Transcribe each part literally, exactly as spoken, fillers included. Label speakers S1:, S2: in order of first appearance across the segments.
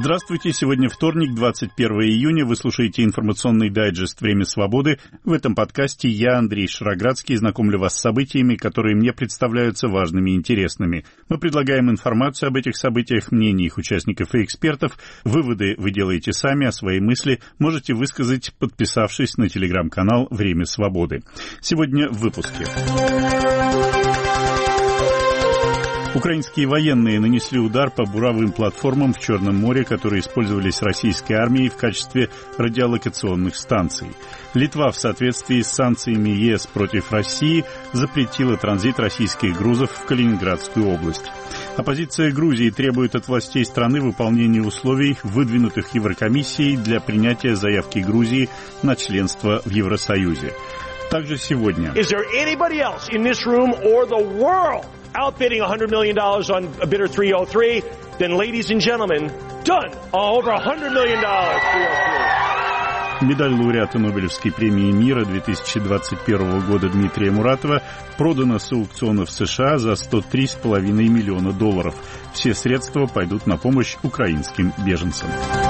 S1: Здравствуйте, сегодня вторник, двадцать первого июня, вы слушаете информационный дайджест «Время свободы». В этом подкасте я, Андрей Шароградский, знакомлю вас с событиями, которые мне представляются важными и интересными. Мы предлагаем информацию об этих событиях, мнения их участников и экспертов. Выводы вы делаете сами, а свои мысли можете высказать, подписавшись на телеграм-канал «Время свободы». Сегодня в выпуске. Украинские военные нанесли удар по буровым платформам в Черном море, которые использовались российской армией в качестве радиолокационных станций. Литва в соответствии с санкциями ЕС против России запретила транзит российских грузов в Калининградскую область. Оппозиция Грузии требует от властей страны выполнения условий, выдвинутых Еврокомиссией для принятия заявки Грузии на членство в Евросоюзе. Также сегодня.
S2: Outbidding one hundred million dollars on a bidder three oh three, then, ladies and gentlemen, done. Over one hundred million dollars.
S1: Медаль лауреата Нобелевской премии мира две тысячи двадцать первого года Дмитрия Муратова продана с аукциона в США за сто три с половиной миллиона долларов. Все средства пойдут на помощь украинским беженцам.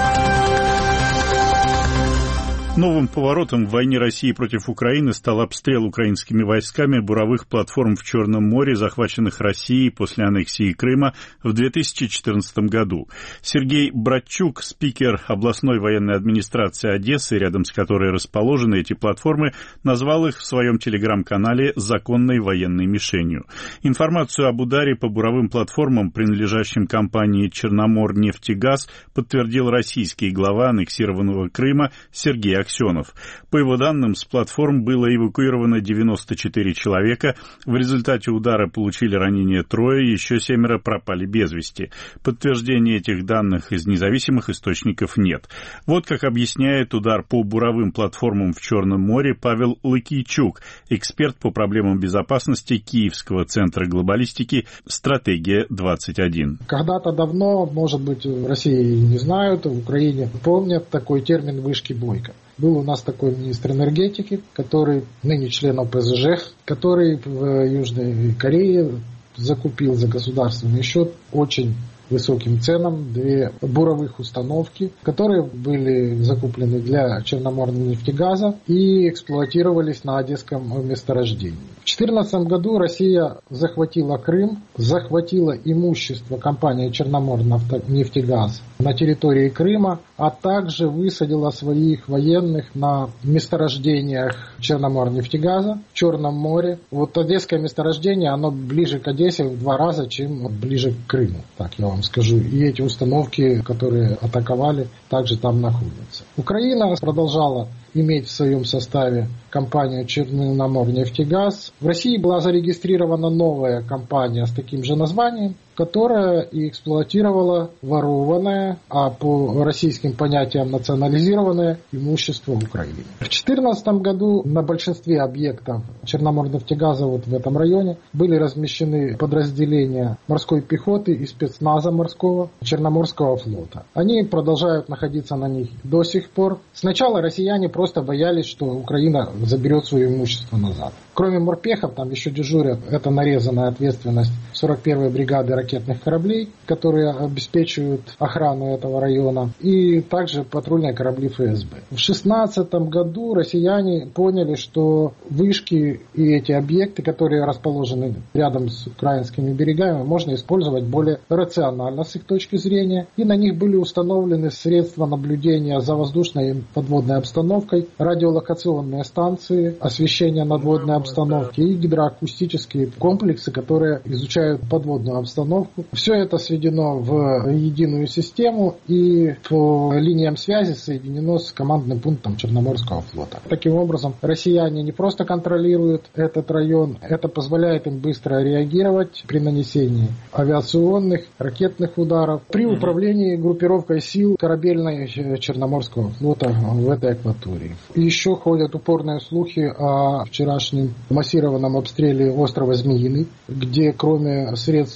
S1: Новым поворотом в войне России против Украины стал обстрел украинскими войсками буровых платформ в Черном море, захваченных Россией после аннексии Крыма в две тысячи четырнадцатом году. Сергей Братчук, спикер областной военной администрации Одессы, рядом с которой расположены эти платформы, назвал их в своем телеграм-канале законной военной мишенью. Информацию об ударе по буровым платформам, принадлежащим компании «Черноморнефтегаз», подтвердил российский глава аннексированного Крыма Сергей Аксенов. По его данным, с платформ было эвакуировано девяносто четыре человека. В результате удара получили ранения трое, еще семеро пропали без вести. Подтверждения этих данных из независимых источников нет. Вот как объясняет удар по буровым платформам в Черном море Павел Лыкийчук, эксперт по проблемам безопасности Киевского центра глобалистики «Стратегия двадцать один».
S3: Когда-то давно, может быть, в России не знают, в Украине помнят такой термин «вышки Бойко». Был у нас такой министр энергетики, который ныне член ОПЗЖ, который в Южной Корее закупил за государственный счет очень высоким ценам две буровых установки, которые были закуплены для Черноморнефтегаза и эксплуатировались на одесском месторождении. В две тысячи четырнадцатом году Россия захватила Крым, захватила имущество компании Черноморнефтегаз на территории Крыма, а также высадила своих военных на месторождениях Черноморнефтегаза в Черном море. Вот одесское месторождение, оно ближе к Одессе в два раза, чем ближе к Крыму, так я вам скажу. И эти установки, которые атаковали, также там находятся. Украина продолжала иметь в своем составе компанию «Черноморнефтегаз». В России была зарегистрирована новая компания с таким же названием, которая и эксплуатировала ворованное, а по российским понятиям национализированное имущество Украины. В две тысячи четырнадцатом году на большинстве объектов Черноморнефтегаза вот в этом районе были размещены подразделения морской пехоты и спецназа морского Черноморского флота. Они продолжают находиться на них до сих пор. Сначала россияне просто боялись, что Украина заберет свое имущество назад. Кроме морпехов, там еще дежурят, это нарезанная ответственность сорок первой бригады ракетных кораблей, которые обеспечивают охрану этого района, и также патрульные корабли эф эс бэ. В две тысячи шестнадцатом году россияне поняли, что вышки и эти объекты, которые расположены рядом с украинскими берегами, можно использовать более рационально с их точки зрения, и на них были установлены средства наблюдения за воздушной и подводной обстановкой, радиолокационные станции, освещение надводной обстановки и гидроакустические комплексы, которые изучают подводную обстановку. Все это сведено в единую систему и по линиям связи соединено с командным пунктом Черноморского флота. Таким образом, россияне не просто контролируют этот район, это позволяет им быстро реагировать при нанесении авиационных, ракетных ударов, при управлении группировкой сил корабельной Черноморского флота в этой акватории. И еще ходят упорные слухи о вчерашнем массированном обстреле острова Змеиный, где кроме средств против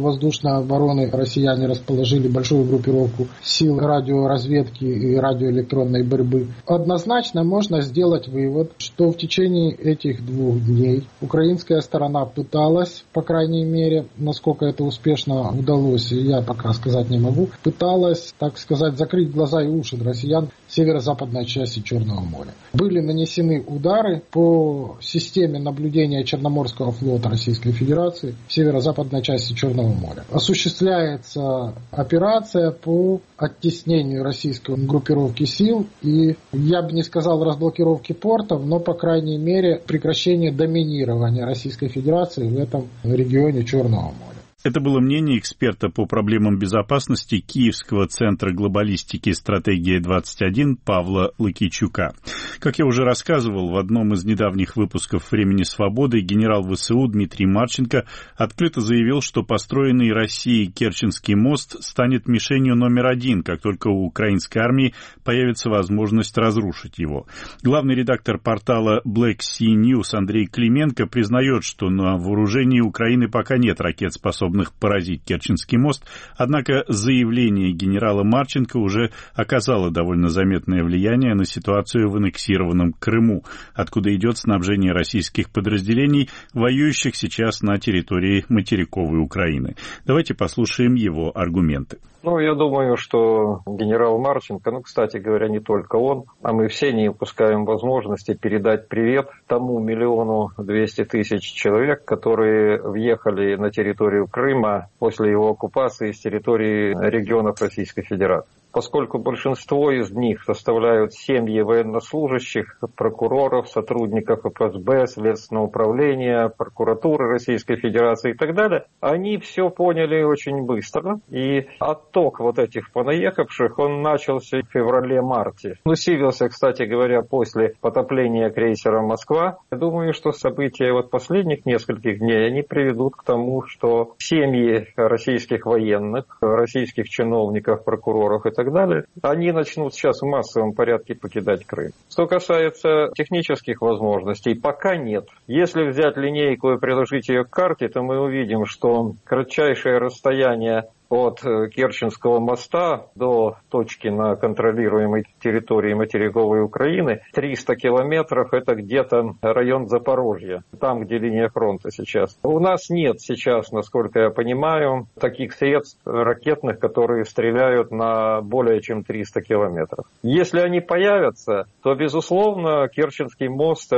S3: воздушной обороны россияне расположили большую группировку сил радиоразведки и радиоэлектронной борьбы. Однозначно можно сделать вывод, что в течение этих двух дней украинская сторона пыталась, по крайней мере, насколько это успешно удалось, я пока сказать не могу, пыталась, так сказать, закрыть глаза и уши россиян в северо-западной части Черного моря. Были нанесены удары по системе наблюдения Черноморского флота Российской Федерации в северо-западной части Черного моря. Осуществляется операция по оттеснению российской группировки сил и, я бы не сказал разблокировки портов, но, по крайней мере, прекращение доминирования Российской Федерации в этом регионе Черного моря.
S1: Это было мнение эксперта по проблемам безопасности Киевского центра глобалистики и стратегии двадцать один Павла Лукичука. Как я уже рассказывал в одном из недавних выпусков «Времени свободы», генерал ВСУ Дмитрий Марченко открыто заявил, что построенный Россией Керченский мост станет мишенью номер один, как только у украинской армии появится возможность разрушить его. Главный редактор портала Black Sea News Андрей Клименко признает, что на вооружении Украины пока нет ракет, способных поразить Керченский мост, однако заявление генерала Марченко уже оказало довольно заметное влияние на ситуацию в аннексированном Крыму, откуда идет снабжение российских подразделений, воюющих сейчас на территории материковой Украины. Давайте послушаем его аргументы.
S4: Ну, я думаю, что генерал Марченко, ну, кстати говоря, не только он, а мы все не упускаем возможности передать привет тому миллиону двести тысяч человек, которые въехали на территорию Крыма после его оккупации с территории регионов Российской Федерации. Поскольку большинство из них составляют семьи военнослужащих, прокуроров, сотрудников эф эс бэ, Следственного управления, прокуратуры Российской Федерации и так далее, они все поняли очень быстро. И отток вот этих понаехавших, он начался в феврале-марте. Усилился, кстати говоря, после потопления крейсера «Москва». Я думаю, что события вот последних нескольких дней, они приведут к тому, что семьи российских военных, российских чиновников, прокуроров и так далее, так далее, они начнут сейчас в массовом порядке покидать Крым. Что касается технических возможностей, пока нет. Если взять линейку и приложить ее к карте, то мы увидим, что кратчайшее расстояние от Керченского моста до точки на контролируемой территории материковой Украины триста километров, это где-то район Запорожья, там, где линия фронта сейчас. У нас нет сейчас, насколько я понимаю, таких средств ракетных, которые стреляют на более чем триста километров. Если они появятся, то, безусловно, Керченский мост –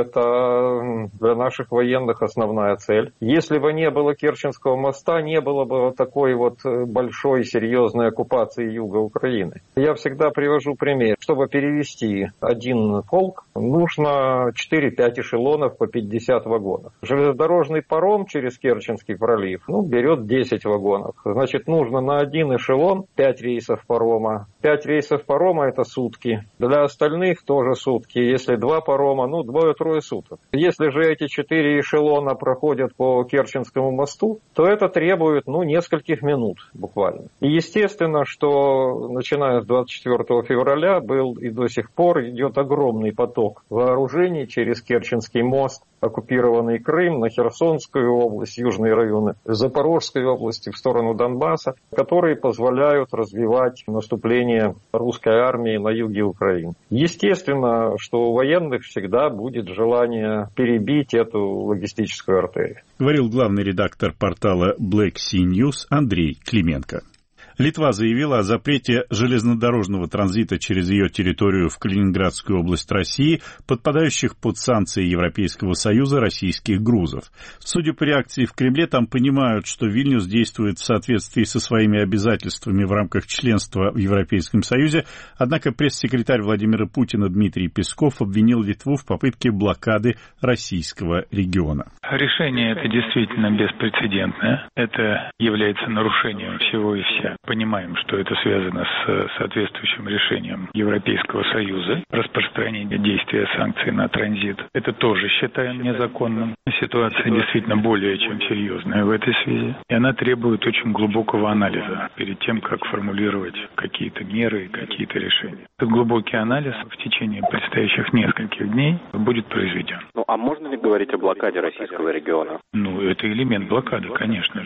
S4: это для наших военных основная цель. Если бы не было Керченского моста, не было бы вот такой вот большой большой серьезной оккупации юга Украины. Я всегда привожу пример. Чтобы перевести один полк, нужно четыре-пять эшелонов по пятьдесят вагонов. Железнодорожный паром через Керченский пролив ну, берет десять вагонов. Значит, нужно на один эшелон пять рейсов парома. пять рейсов парома – это сутки. Для остальных тоже сутки. Если два парома, ну, двое-трое суток. Если же эти четыре эшелона проходят по Керченскому мосту, то это требует, ну, нескольких минут буквально. И естественно, что начиная с двадцать четвёртого февраля был и до сих пор идет огромный поток вооружений через Керченский мост, оккупированный Крым, на Херсонскую область, южные районы Запорожской области в сторону Донбасса, которые позволяют развивать наступление русской армии на юге Украины. Естественно, что у военных всегда будет желание перебить эту логистическую артерию.
S1: Говорил главный редактор портала Black Sea News Андрей Клименко. Литва заявила о запрете железнодорожного транзита через ее территорию в Калининградскую область России, подпадающих под санкции Европейского Союза российских грузов. Судя по реакции в Кремле, там понимают, что Вильнюс действует в соответствии со своими обязательствами в рамках членства в Европейском Союзе, однако пресс-секретарь Владимира Путина Дмитрий Песков обвинил Литву в попытке блокады российского региона.
S5: Решение это действительно беспрецедентное. Это является нарушением всего и вся. Понимаем, что это связано с соответствующим решением Европейского Союза. Распространение действия санкций на транзит. Это тоже считаем незаконным. Ситуация действительно более чем серьезная в этой связи. И она требует очень глубокого анализа перед тем, как формулировать какие-то меры, какие-то решения. Этот глубокий анализ в течение предстоящих нескольких дней будет произведен.
S6: Ну а можно ли говорить о блокаде российского региона?
S5: Ну, это элемент блокады, конечно же.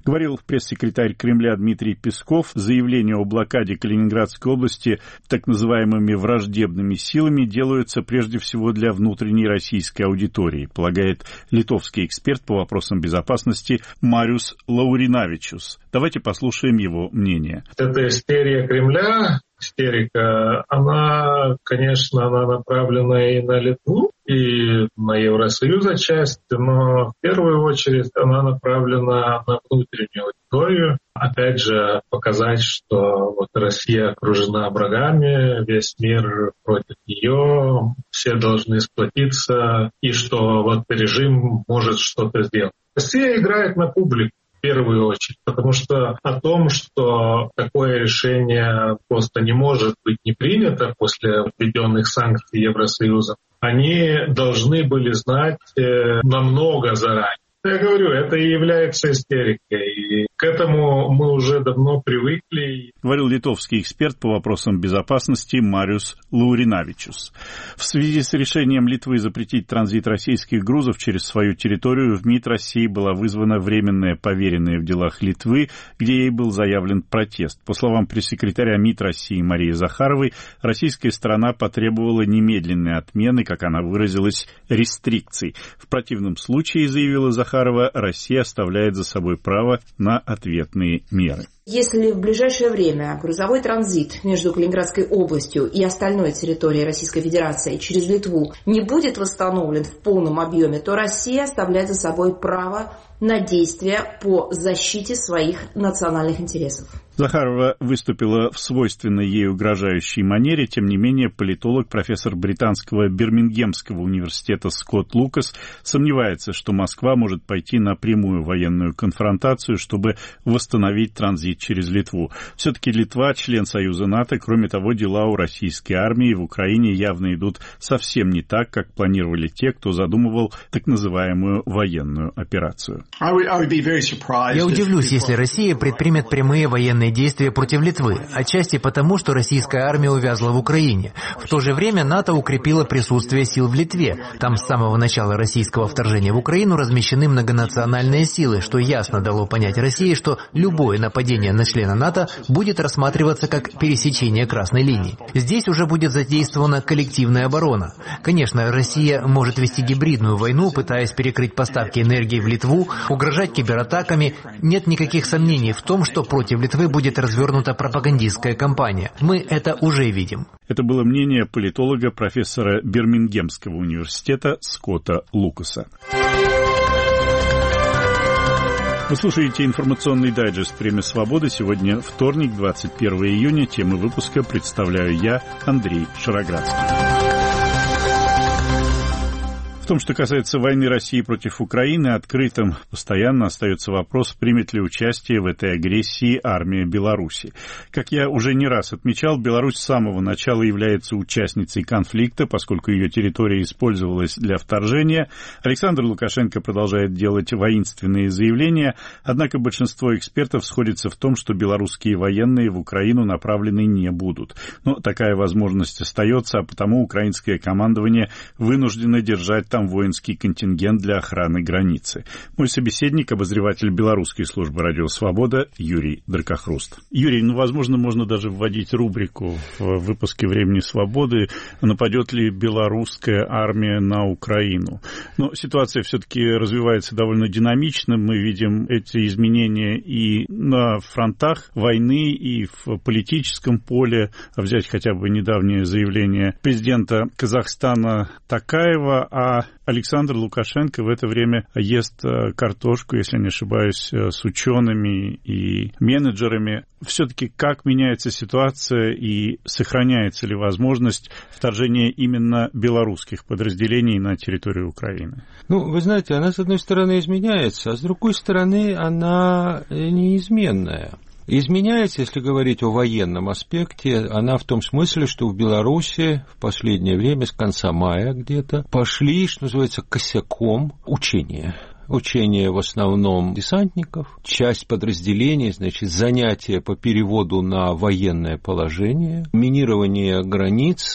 S1: Говорил пресс-секретарь Кремля Дмитрий Песков. Заявления о блокаде Калининградской области так называемыми враждебными силами делаются прежде всего для внутренней российской аудитории, полагает литовский эксперт по вопросам безопасности Мариус Лауринавичус. Давайте послушаем его мнение.
S6: Это истерия Кремля, истерика, она, конечно, она направлена и на Литву, и на Евросоюз отчасти, но в первую очередь она направлена на внутреннюю аудиторию. Опять же, показать, что вот Россия окружена врагами, весь мир против нее, все должны сплотиться, и что вот режим может что-то сделать. Россия играет на публику. В первую очередь, потому что о том, что такое решение просто не может быть не принято после введенных санкций Евросоюза, они должны были знать намного заранее. Я говорю, это и является истерикой. И к этому мы уже давно привыкли.
S1: Говорил литовский эксперт по вопросам безопасности Мариус Лауринавичус. В связи с решением Литвы запретить транзит российских грузов через свою территорию в МИД России была вызвана временная поверенная в делах Литвы, где ей был заявлен протест. По словам пресс-секретаря МИД России Марии Захаровой, российская сторона потребовала немедленной отмены, как она выразилась, рестрикций. В противном случае, заявила Захарова, Россия оставляет за собой право на ответные меры.
S7: Если в ближайшее время грузовой транзит между Калининградской областью и остальной территорией Российской Федерации через Литву не будет восстановлен в полном объеме, то Россия оставляет за собой право на действия по защите своих национальных интересов.
S1: Захарова выступила в свойственной ей угрожающей манере. Тем не менее, политолог, профессор британского Бирмингемского университета Скотт Лукас сомневается, что Москва может пойти на прямую военную конфронтацию, чтобы восстановить транзит через Литву. Все-таки Литва — член Союза НАТО. Кроме того, дела у российской армии в Украине явно идут совсем не так, как планировали те, кто задумывал так называемую военную операцию.
S8: Я удивлюсь, если Россия предпримет прямые военные действия против Литвы, отчасти потому, что российская армия увязла в Украине. В то же время НАТО укрепило присутствие сил в Литве. Там с самого начала российского вторжения в Украину размещены многонациональные силы, что ясно дало понять России, что любое нападение на члена НАТО будет рассматриваться как пересечение красной линии. Здесь уже будет задействована коллективная оборона. Конечно, Россия может вести гибридную войну, пытаясь перекрыть поставки энергии в Литву, угрожать кибератаками. Нет никаких сомнений в том, что против Литвы будет развернута пропагандистская кампания. Мы это уже видим.
S1: Это было мнение политолога, профессора Бирмингемского университета Скотта Лукаса. Вы слушаете информационный дайджест «Время свободы». Сегодня вторник, двадцать первого июня. Темы выпуска представляю я, Андрей Шароградский. В том, что касается войны России против Украины, открытым постоянно остается вопрос, примет ли участие в этой агрессии армия Беларуси. Как я уже не раз отмечал, Беларусь с самого начала является участницей конфликта, поскольку ее территория использовалась для вторжения. Александр Лукашенко продолжает делать воинственные заявления, однако большинство экспертов сходится в том, что белорусские военные в Украину направлены не будут. Но такая возможность остается, а потому украинское командование вынуждено держать там воинский контингент для охраны границы. Мой собеседник, обозреватель белорусской службы «Радио Свобода» Юрий Дракохруст. Юрий, ну, возможно, можно даже вводить рубрику в выпуске «Времени свободы», нападет ли белорусская армия на Украину. Но ситуация все-таки развивается довольно динамично. Мы видим эти изменения и на фронтах войны, и в политическом поле. Взять хотя бы недавнее заявление президента Казахстана Токаева, а Александр Лукашенко в это время ест картошку, если не ошибаюсь, с учеными и менеджерами. Все-таки как меняется ситуация и сохраняется ли возможность вторжения именно белорусских подразделений на территорию Украины?
S9: Ну, вы знаете, она, с одной стороны, изменяется, а с другой стороны, она неизменная. Изменяется, если говорить о военном аспекте, она в том смысле, что в Беларуси в последнее время, с конца мая где-то, пошли, что называется, косяком учения. Учения в основном десантников, часть подразделений, значит, занятия по переводу на военное положение, минирование границы,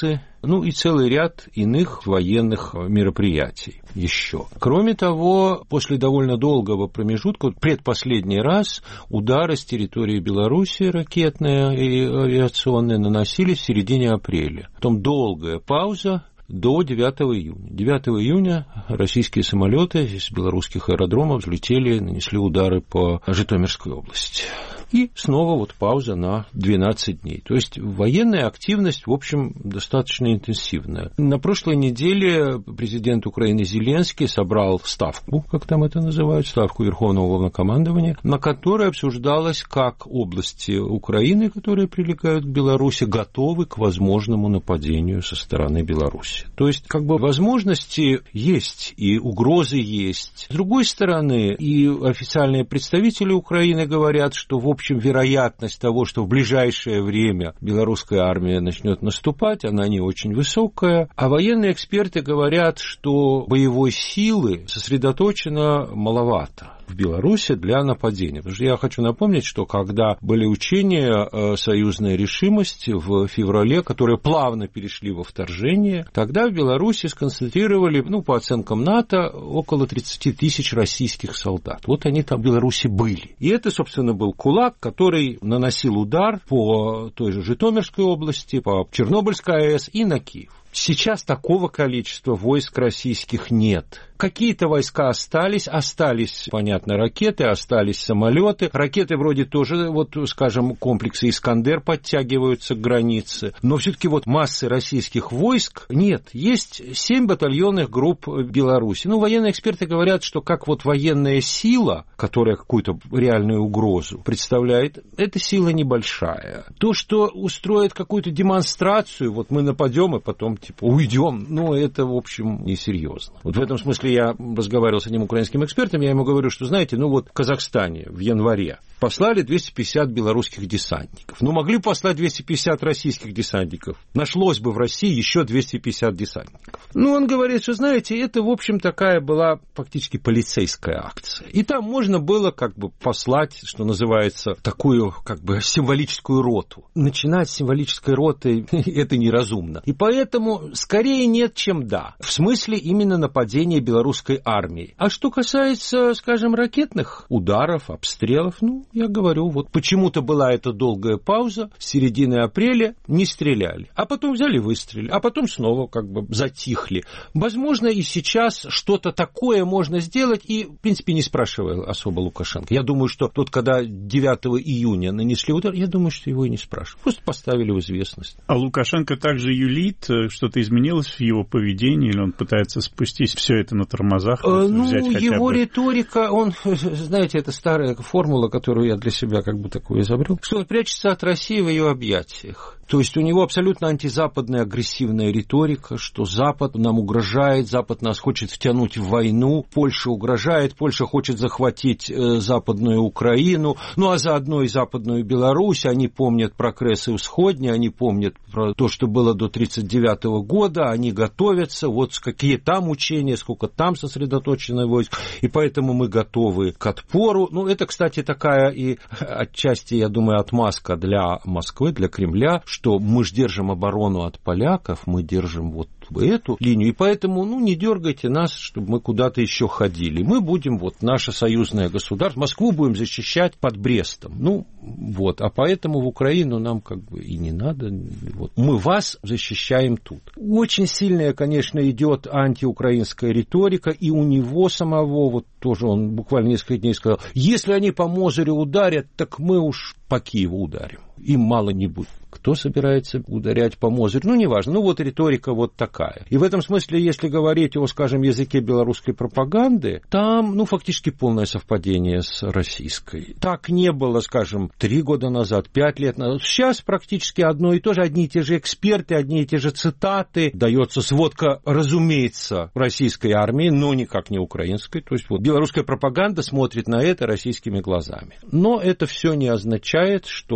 S9: ну и целый ряд иных военных мероприятий еще. Кроме того, после довольно долгого промежутка, вот предпоследний раз удары с территории Беларуси ракетные и авиационные наносились в середине апреля. Потом долгая пауза до девятого июня. девятого июня российские самолеты из белорусских аэродромов взлетели, нанесли удары по Житомирской области. И снова вот пауза на двенадцать дней. То есть военная активность, в общем, достаточно интенсивная. На прошлой неделе президент Украины Зеленский собрал ставку, как там это называют, ставку Верховного Главнокомандования, на которой обсуждалось, как области Украины, которые прилегают к Беларуси, готовы к возможному нападению со стороны Беларуси. То есть, как бы, возможности есть и угрозы есть. С другой стороны, и официальные представители Украины говорят, что, в общем, В общем, вероятность того, что в ближайшее время белорусская армия начнет наступать, она не очень высокая. А военные эксперты говорят, что боевой силы сосредоточено маловато в Беларуси для нападения. Потому что я хочу напомнить, что когда были учения «Союзная решимость» в феврале, которые плавно перешли во вторжение, тогда в Беларуси сконцентрировали, ну, по оценкам НАТО, около тридцать тысяч российских солдат. Вот они там в Беларуси были. И это, собственно, был кулак, который наносил удар по той же Житомирской области, по Чернобыльской АЭС и на Киев. Сейчас такого количества войск российских нет. Какие-то войска остались, остались, понятно, ракеты, остались самолеты. Ракеты вроде тоже, вот, скажем, комплексы «Искандер» подтягиваются к границе. Но все-таки вот массы российских войск нет. Есть семь батальонных групп Беларуси. Ну, военные эксперты говорят, что как вот военная сила, которая какую-то реальную угрозу представляет, эта сила небольшая. То, что устроит какую-то демонстрацию, вот мы нападем и потом типа уйдем, ну, это, в общем, несерьезно. Вот в этом смысле я разговаривал с одним украинским экспертом, я ему говорю, что, знаете, ну вот в Казахстане в январе послали двести пятьдесят белорусских десантников. Ну, могли послать двести пятьдесят российских десантников. Нашлось бы в России еще двести пятьдесят десантников. Ну, он говорит, что, знаете, это, в общем, такая была фактически полицейская акция. И там можно было как бы послать, что называется, такую как бы символическую роту. Начинать с символической роты это неразумно. И поэтому скорее нет, чем да. В смысле именно нападения белорусской армии. А что касается, скажем, ракетных ударов, обстрелов, ну, я говорю, вот почему-то была эта долгая пауза, с середины апреля не стреляли, а потом взяли и выстрелили, а потом снова как бы затихли. Возможно, и сейчас что-то такое можно сделать, и, в принципе, не спрашивая особо Лукашенко. Я думаю, что тут, когда девятого июня нанесли удар, я думаю, что его и не спрашивают. Просто поставили в известность.
S1: А Лукашенко также юлит, что-то изменилось в его поведении, или он пытается спустить все это на тормозах? Вот,
S9: ну,
S1: взять хотя
S9: его
S1: бы...
S9: риторика, он, знаете, это старая формула, которую я для себя как бы такую изобрел, что он прячется от России в ее объятиях. То есть у него абсолютно антизападная агрессивная риторика, что Запад нам угрожает, Запад нас хочет втянуть в войну, Польша угрожает, Польша хочет захватить э, Западную Украину, ну а заодно и Западную Беларусь. Они помнят про Кресы Усходни, они помнят про то, что было до тридцать девятого года, они готовятся, вот какие там учения, сколько там сосредоточено войск, и поэтому мы готовы к отпору. Ну, это, кстати, такая и отчасти, я думаю, отмазка для Москвы, для Кремля, что мы же держим оборону от поляков, мы держим вот эту линию, и поэтому, ну, не дергайте нас, чтобы мы куда-то еще ходили. Мы будем, вот, наше союзное государство, Москву будем защищать под Брестом. Ну, вот, а поэтому в Украину нам как бы и не надо. Вот. Мы вас защищаем тут. Очень сильная, конечно, идет антиукраинская риторика, и у него самого, вот тоже он буквально несколько дней сказал, если они по Мозырю ударят, так мы уж по Киеву ударим. Им мало не будет. Кто собирается ударять по Мозырю? Ну, неважно. Ну, вот риторика вот такая. И в этом смысле, если говорить о, скажем, языке белорусской пропаганды, там, ну, фактически полное совпадение с российской. Так не было, скажем, три года назад, пять лет назад. Сейчас практически одно и то же. Одни и те же эксперты, одни и те же цитаты. Дается сводка, разумеется, российской армии, но никак не украинской. То есть, вот, белорусская пропаганда смотрит на это российскими глазами. Но это все не означает, что вот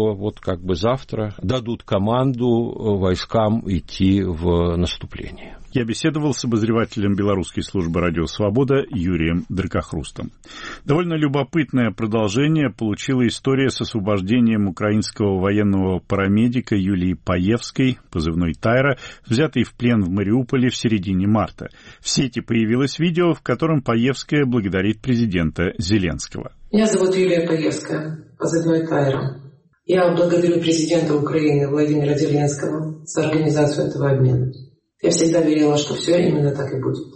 S9: как бы завтра дадут команду войскам идти в наступление.
S1: Я беседовал с обозревателем белорусской службы «Радио Свобода» Юрием Дракохрустом. Довольно любопытное продолжение получила история с освобождением украинского военного парамедика Юлии Паевской, позывной Тайра, взятой в плен в Мариуполе в середине марта. В сети появилось видео, в котором Паевская благодарит президента Зеленского.
S10: Меня зовут Юлия Паевская, позывной Тайра. Я благодарю президента Украины Владимира Зеленского за организацию этого обмена. Я всегда верила, что все именно так и будет.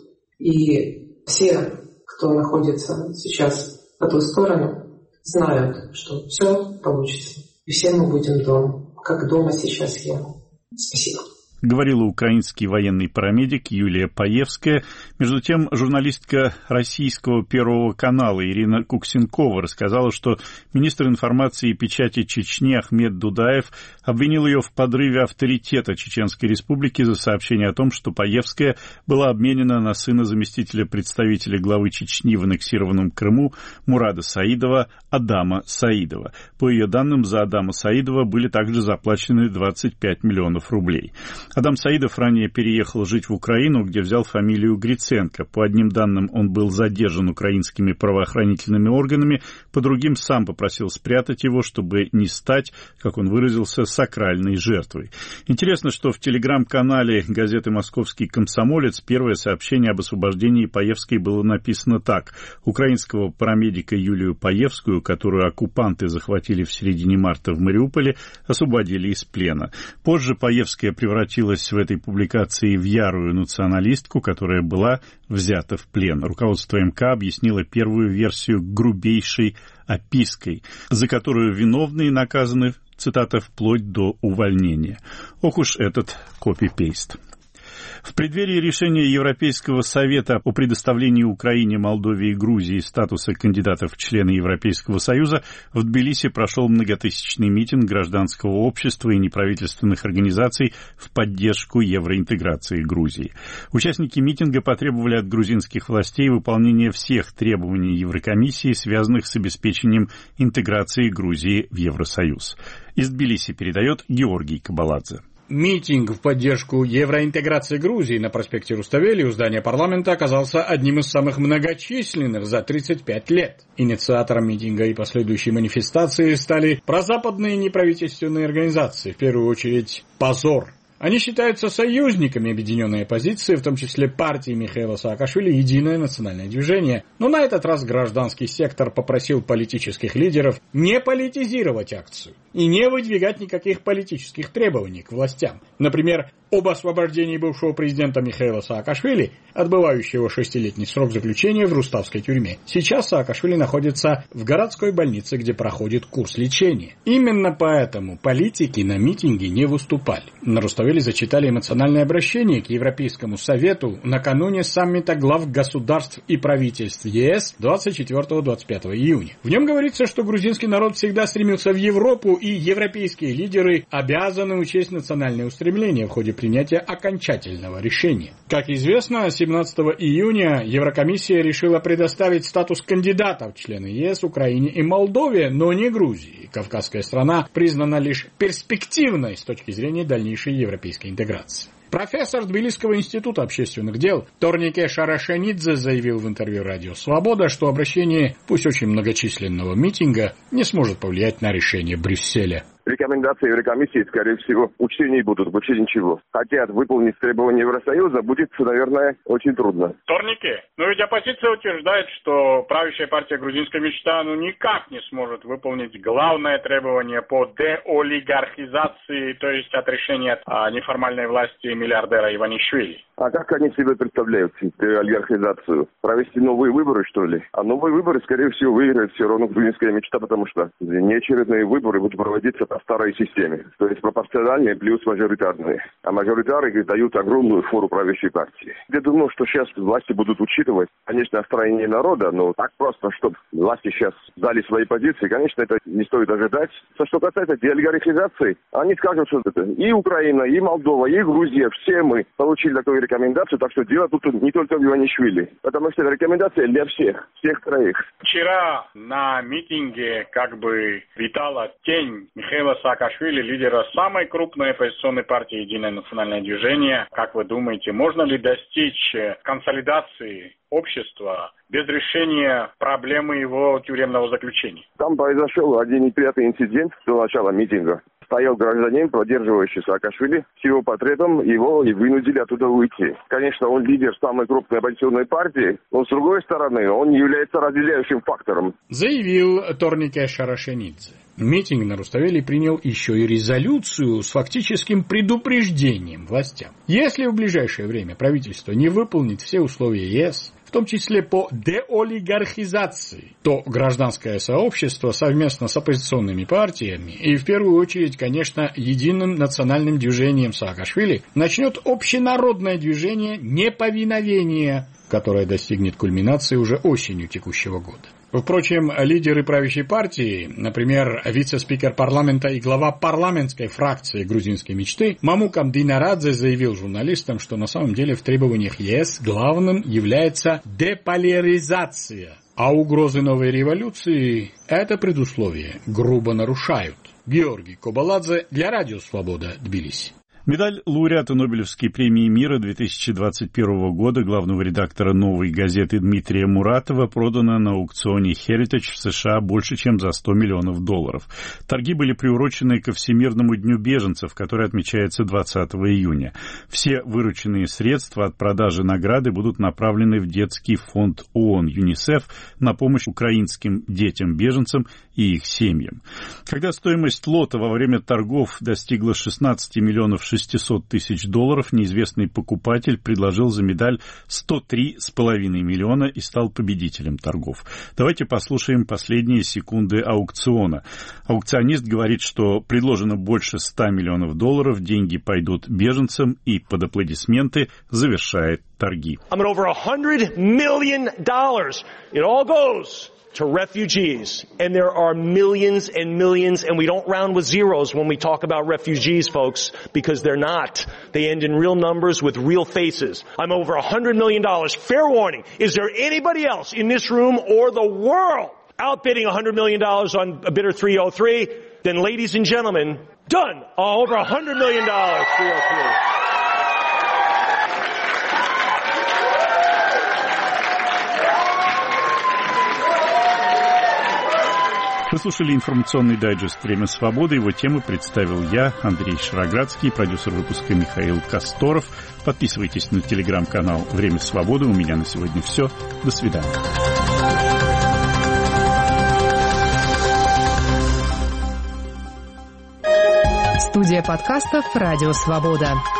S10: И все, кто находится сейчас по ту сторону, знают, что все получится. И все мы будем дома, как дома сейчас я. Спасибо.
S1: Говорила украинский военный парамедик Юлия Паевская. Между тем, журналистка российского Первого канала Ирина Куксенкова рассказала, что министр информации и печати Чечни Ахмед Дудаев обвинил ее в подрыве авторитета Чеченской Республики за сообщение о том, что Паевская была обменена на сына заместителя представителя главы Чечни в аннексированном Крыму Мурада Саидова Адама Саидова. По ее данным, за Адама Саидова были также заплачены двадцать пять миллионов рублей. Адам Саидов ранее переехал жить в Украину, где взял фамилию Гриценко. По одним данным, он был задержан украинскими правоохранительными органами, по другим сам попросил спрятать его, чтобы не стать, как он выразился, сакральной жертвой. Интересно, что в телеграм-канале газеты «Московский комсомолец» первое сообщение об освобождении Паевской было написано так. Украинского парамедика Юлию Паевскую, которую оккупанты захватили в середине марта в Мариуполе, освободили из плена. Позже Паевская превратилась в этой публикации в ярую националистку, которая была взята в плен. Руководство МК объяснило первую версию грубейшей опиской, за которую виновные наказаны, цитата, вплоть до увольнения. Ох уж этот копи-пейст. В преддверии решения Европейского совета о предоставлении Украине, Молдове и Грузии статуса кандидатов в члены Европейского Союза в Тбилиси прошел многотысячный митинг гражданского общества и неправительственных организаций в поддержку евроинтеграции Грузии. Участники митинга потребовали от грузинских властей выполнения всех требований Еврокомиссии, связанных с обеспечением интеграции Грузии в Евросоюз. Из Тбилиси передает Георгий Кабаладзе.
S11: Митинг в поддержку евроинтеграции Грузии на проспекте Руставели у здания парламента оказался одним из самых многочисленных за тридцать пять лет. Инициатором митинга и последующей манифестации стали прозападные неправительственные организации, в первую очередь «Позор». Они считаются союзниками объединенной оппозиции, в том числе партии Михаила Саакашвили «Единое национальное движение». Но на этот раз гражданский сектор попросил политических лидеров не политизировать акцию и не выдвигать никаких политических требований к властям. Например, об освобождении бывшего президента Михаила Саакашвили, отбывающего шестилетний срок заключения в Руставской тюрьме. Сейчас Саакашвили находится в городской больнице, где проходит курс лечения. Именно поэтому политики на митинге не выступали. На Руставели зачитали эмоциональное обращение к Европейскому Совету накануне саммита глав государств и правительств ЕС двадцать четвёртого — двадцать пятого июня. В нем говорится, что грузинский народ всегда стремился в Европу, и европейские лидеры обязаны учесть национальные устремления в ходе принятия окончательного решения. Как известно, семнадцатого июня Еврокомиссия решила предоставить статус кандидатов в члены ЕС Украине и Молдове, но не Грузии. Кавказская страна признана лишь перспективной с точки зрения дальнейшей европейской интеграции. Профессор Тбилисского института общественных дел Торнике Шарашенидзе заявил в интервью «Радио Свобода», что обращение, пусть очень многочисленного митинга, не сможет повлиять на решение Брюсселя.
S12: Рекомендации Еврокомиссии, скорее всего, учтены не будут, больше ничего. Хотят выполнить требования Евросоюза, будет, наверное, очень трудно.
S11: Торнике, но ведь оппозиция утверждает, что правящая партия «Грузинская мечта» ну никак не сможет выполнить главное требование по деолигархизации, то есть от решения от неформальной власти миллиардера Иванишвили.
S12: А как они себе представляют олигархизацию? Провести новые выборы, что ли? А новые выборы, скорее всего, выиграет все равно грузинская мечта, потому что неочередные выборы будут проводиться по старой системе. То есть пропорциональные плюс мажоритарные. А мажоритары дают огромную фору правящей партии. Я думаю, что сейчас власти будут учитывать, конечно, настроение народа, но так просто, чтобы власти сейчас дали свои позиции, конечно, это не стоит ожидать. Что касается деолигархизации, они скажут, что это и Украина, и Молдова, и Грузия, все мы получили такую рекомендацию, так что дело тут не только в Иванишвили, потому что это рекомендация для всех, всех троих.
S11: Вчера на митинге как бы витала тень Михаила Михаила Саакашвили, лидера самой крупной оппозиционной партии «Единое национальное движение». Как вы думаете, можно ли достичь консолидации общества без решения проблемы его тюремного заключения?
S12: Там произошел один неприятный инцидент до начала митинга. Стоял гражданин, поддерживающий Саакашвили, с его портретом, его и вынудили оттуда уйти. Конечно, он лидер самой крупной оппозиционной партии, но с другой стороны, он является разделяющим фактором.
S11: Заявил Торнике Шарашенидзе. Митинг на Руставели принял еще и резолюцию с фактическим предупреждением властям. Если в ближайшее время правительство не выполнит все условия ЕС, в том числе по деолигархизации, то гражданское сообщество совместно с оппозиционными партиями и в первую очередь, конечно, единым национальным движением Саакашвили начнет общенародное движение неповиновения, которое достигнет кульминации уже осенью текущего года. Впрочем, лидеры правящей партии, например, вице-спикер парламента и глава парламентской фракции грузинской мечты Мамукам Динарадзе заявил журналистам, что на самом деле в требованиях ЕС главным является деполяризация, а угрозы новой революции это предусловие грубо нарушают. Георгий Кобаладзе для Радио Свобода, Тбилиси.
S1: Медаль лауреата Нобелевской премии мира две тысячи двадцать первого года главного редактора «Новой газеты» Дмитрия Муратова продана на аукционе Heritage в США больше, чем за сто миллионов долларов. Торги были приурочены ко Всемирному дню беженцев, который отмечается двадцатого июня. Все вырученные средства от продажи награды будут направлены в детский фонд ООН ЮНИСЕФ на помощь украинским детям-беженцам и их семьям. Когда стоимость лота во время торгов достигла шестнадцать миллионов шестьсот тысяч долларов, неизвестный покупатель предложил за медаль сто три с половиной миллиона и стал победителем торгов. Давайте послушаем последние секунды аукциона. Аукционист говорит, что предложено больше ста миллионов долларов, деньги пойдут беженцам, и под аплодисменты завершает торги.
S2: To refugees, and there are millions and millions, and we don't round with zeros when we talk about refugees, folks, because they're not. They end in real numbers with real faces. I'm over a hundred million dollars. Fair warning. Is there anybody else in this room or the world outbidding a hundred million dollars on a bidder three oh three? Then, ladies and gentlemen, done. Oh, over a hundred million dollars, three oh three.
S1: Вы слушали информационный дайджест «Время свободы». Его темы представил я, Андрей Шароградский, продюсер выпуска Михаил Касторов. Подписывайтесь на телеграм-канал «Время свободы». У меня на сегодня все. До свидания.
S13: Студия подкастов «Радио Свобода».